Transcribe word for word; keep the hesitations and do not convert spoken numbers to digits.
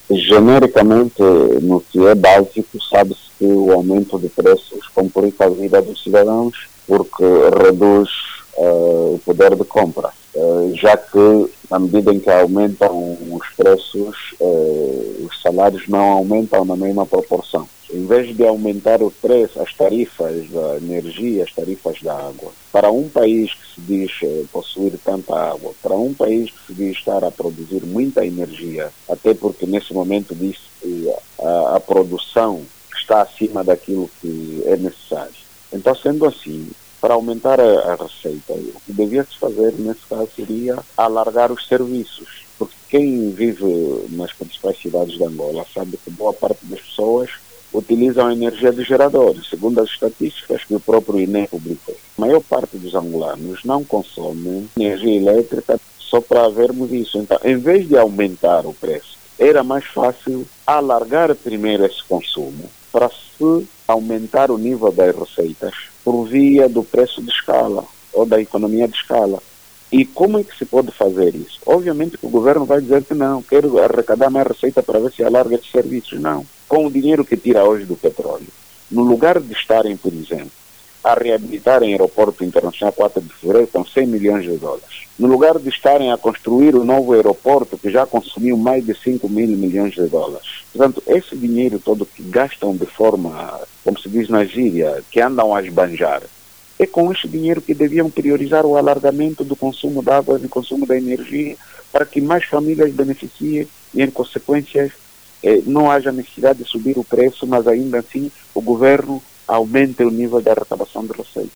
Genericamente, no que é básico, sabe-se que o aumento de preços complica a vida dos cidadãos porque reduz uh, o poder de compra, uh, já que, na medida em que aumentam os preços, uh, os salários não aumentam na mesma proporção. Em vez de aumentar o preço, as tarifas da energia, as tarifas da água, para um país que se diz eh, possuir tanta água, para um país que se diz estar a produzir muita energia, até porque nesse momento diz que a, a produção está acima daquilo que é necessário. Então, sendo assim, para aumentar a, a receita, o que devia-se fazer nesse caso seria alargar os serviços, porque quem vive nas principais cidades de Angola sabe que boa parte das pessoas utilizam a energia de geradores. Segundo as estatísticas que o próprio I N E publicou, a maior parte dos angolanos não consomem energia elétrica só para vermos isso. Então, em vez de aumentar o preço, era mais fácil alargar primeiro esse consumo para se aumentar o nível das receitas por via do preço de escala ou da economia de escala. E como é que se pode fazer isso? Obviamente que o governo vai dizer que não, quero arrecadar mais receita para ver se alarga esses serviços. Não. Com o dinheiro que tira hoje do petróleo, no lugar de estarem, por exemplo, a reabilitar em aeroporto internacional quatro de fevereiro com cem milhões de dólares, no lugar de estarem a construir o novo aeroporto que já consumiu mais de cinco mil milhões de dólares. Portanto, esse dinheiro todo que gastam de forma, como se diz na gíria, que andam a esbanjar, é com este dinheiro que deviam priorizar o alargamento do consumo de água e do consumo da energia para que mais famílias beneficiem e, em consequência, eh, não haja necessidade de subir o preço, mas ainda assim o governo aumente o nível da arrecadação de receita.